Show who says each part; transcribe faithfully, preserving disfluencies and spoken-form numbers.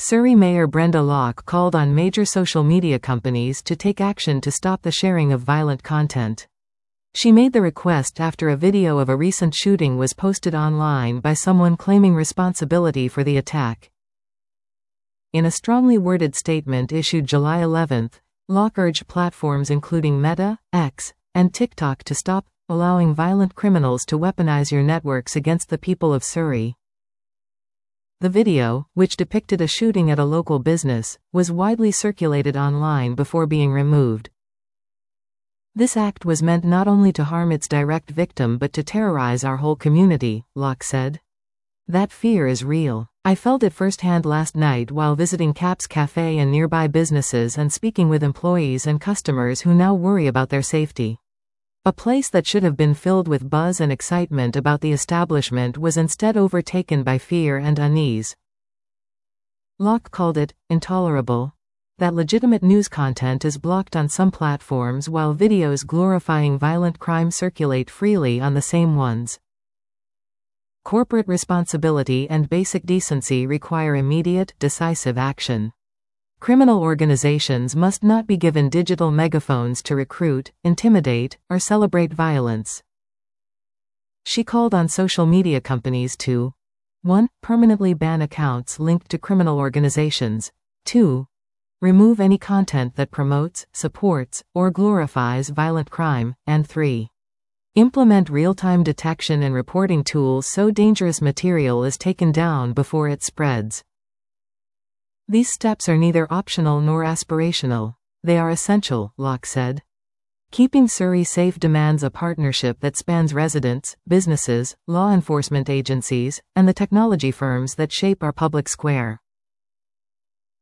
Speaker 1: Surrey Mayor Brenda Locke called on major social media companies to take action to stop the sharing of violent content. She made the request after a video of a recent shooting was posted online by someone claiming responsibility for the attack. In a strongly worded statement issued July eleventh, Locke urged platforms including Meta, X, and TikTok to stop allowing violent criminals to weaponize your networks against the people of Surrey. The video, which depicted a shooting at a local business, was widely circulated online before being removed. This act was meant not only to harm its direct victim but to terrorize our whole community, Locke said. That fear is real. I felt it firsthand last night while visiting Caps Cafe and nearby businesses and speaking with employees and customers who now worry about their safety. A place that should have been filled with buzz and excitement about the establishment was instead overtaken by fear and unease. Locke called it intolerable that legitimate news content is blocked on some platforms while videos glorifying violent crime circulate freely on the same ones. Corporate responsibility and basic decency require immediate, decisive action. Criminal organizations must not be given digital megaphones to recruit, intimidate, or celebrate violence. She called on social media companies to one Permanently ban accounts linked to criminal organizations. two Remove any content that promotes, supports, or glorifies violent crime. And three Implement real-time detection and reporting tools so dangerous material is taken down before it spreads. These steps are neither optional nor aspirational. They are essential, Locke said. Keeping Surrey safe demands a partnership that spans residents, businesses, law enforcement agencies, and the technology firms that shape our public square.